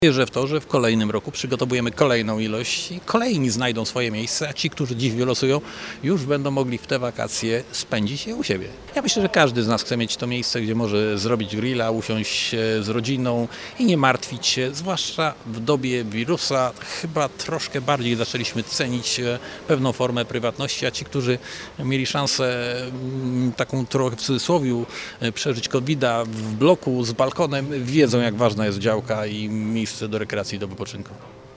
Wierzę w to, że w kolejnym roku przygotowujemy kolejną ilość i kolejni znajdą swoje miejsce, a ci, którzy dziś wylosują, już będą mogli w te wakacje spędzić je u siebie. Ja myślę, że każdy z nas chce mieć to miejsce, gdzie może zrobić grilla, usiąść z rodziną i nie martwić się, zwłaszcza w dobie wirusa. Chyba troszkę bardziej zaczęliśmy cenić pewną formę prywatności, a ci, którzy mieli szansę taką trochę w cudzysłowie przeżyć COVID-a w bloku z balkonem, wiedzą, jak ważna jest działka i miejsce do rekreacji i do wypoczynku.